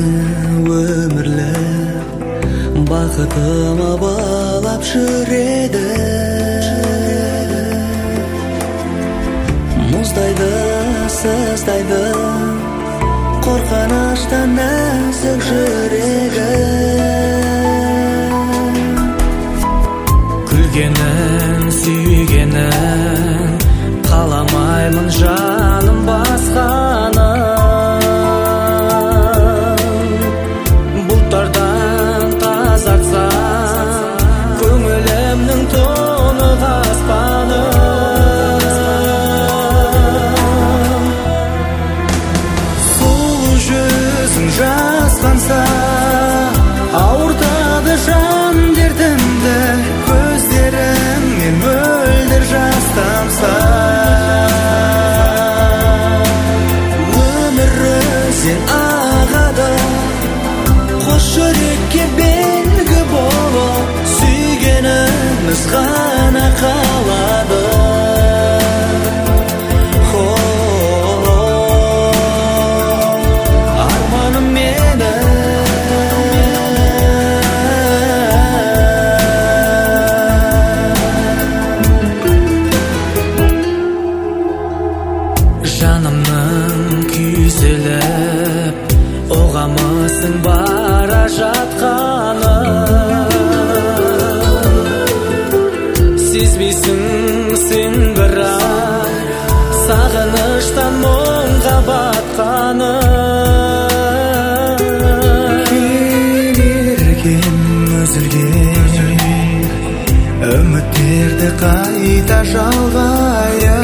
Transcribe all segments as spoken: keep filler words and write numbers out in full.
өмірлік бақытыма балап жүреді. Мұздайды, сыздайды қорқыныштан нәзік жүрегі. Күлгенін, сүйгенін қаламаймын жаным басқаны. Бұлттардан тазартса көңілімнің тоңық аспаны. Сұлу жүзің жасқанса ауыртады жан дертімді. Көздеріңнен мөлдір жас тамса, өмір өзен ағады. Қос жүрекке белгі болып сүйгеніміз ғана қалады. Арманым мені жанымның күйзеліп оғамысың бара жатқаны. Сезбейсің сен бірақ сағыныштан мұңға батқаны. Келерген үзілген үміттерді қайта жалғая.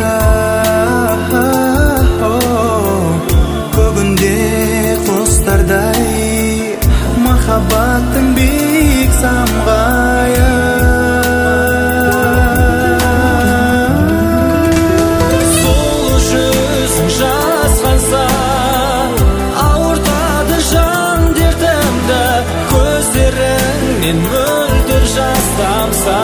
Көгінде құстардай махаббаттың биік самғайы. Сұлу жүзің жасқанса ауыртады жан дертімді. Көздеріңнен мөлдір жас тамса,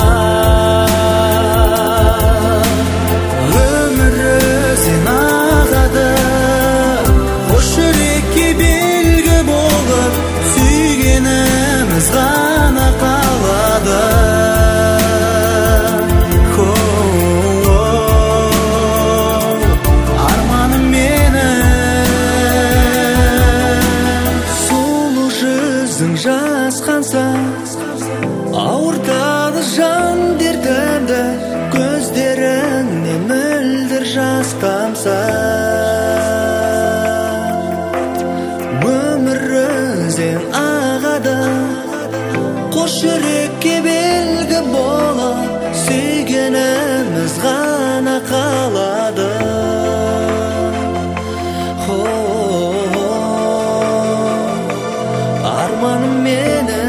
өмір өзен ағады. Қос жүрекке белгі болып сүйгеніміз ғана қалады. Арманым мені сұлу жүзің жасқанса ауыртады жан дертімді. Көздеріңнен мөлдір жас тамса, өмір өзен ағады. Қос жүрекке белгі болып сүйгеніміз ғана қалады. Арманым мені